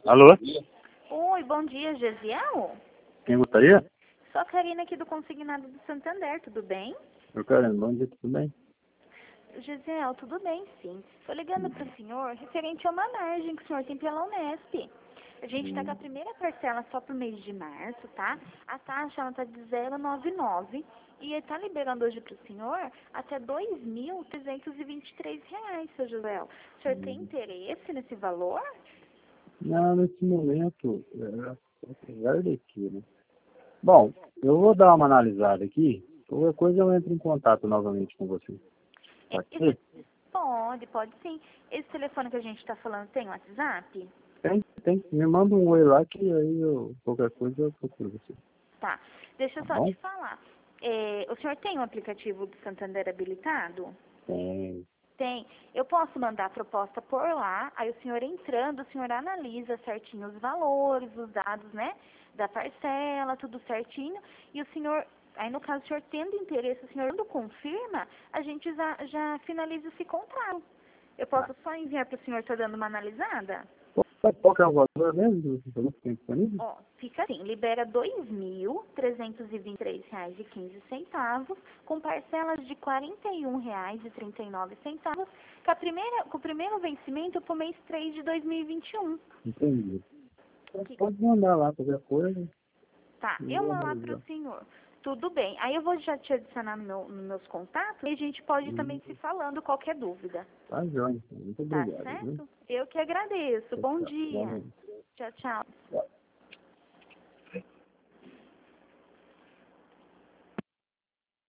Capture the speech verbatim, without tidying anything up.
Alô? Oi, bom dia, Gesiel? Quem gostaria? Sou a Karina aqui do Consignado do Santander, tudo bem? Eu quero, bom dia, tudo bem? Gesiel, tudo bem, sim. Estou ligando para o senhor referente a uma margem que o senhor tem pela Unesp. A gente está com a primeira parcela só para o mês de março, tá? A taxa está de zero vírgula noventa e nove e está liberando hoje para o senhor até dois mil trezentos e vinte e três reais, seu Gesiel. O senhor tem interesse nesse valor? Não, nesse momento, é, apesar daqui, né? Bom, eu vou dar uma analisada aqui, qualquer coisa eu entro em contato novamente com você. É, Pode esse- ser? Pode, pode sim. Esse telefone que a gente está falando tem WhatsApp? Tem, tem. Me manda um oi lá que aí eu, qualquer coisa eu procuro você. Tá. Deixa eu Tá só bom? te falar. É, o senhor tem um aplicativo do Santander habilitado? Tem. Tem. Eu posso mandar a proposta por lá, aí o senhor entrando, o senhor analisa certinho os valores, os dados, né, da parcela, tudo certinho, e o senhor, aí no caso o senhor tendo interesse, o senhor quando confirma, a gente já, já finaliza esse contrato. Eu posso só enviar para o senhor estar dando uma analisada? Qual, qual que é o valor mesmo do produto que tem disponível? Ó, fica assim, libera dois mil trezentos e vinte e três reais e quinze centavos, com parcelas de quarenta e um reais e trinta e nove centavos, com, a primeira, com o primeiro vencimento para o mês três de dois mil e vinte e um. Entendi. Que- Pode mandar lá qualquer coisa. Tá, Eu eu vou mando lá para o analisar. senhor. Tudo bem. Aí eu vou já te adicionar no meu- nos meus contatos e a gente pode Hum, também se falando qualquer dúvida. Tá joia, então. Muito Tá obrigado, viu? certo? Eu que agradeço. Tchau, Bom tchau. dia. Igualmente. Tchau, tchau. Tchau.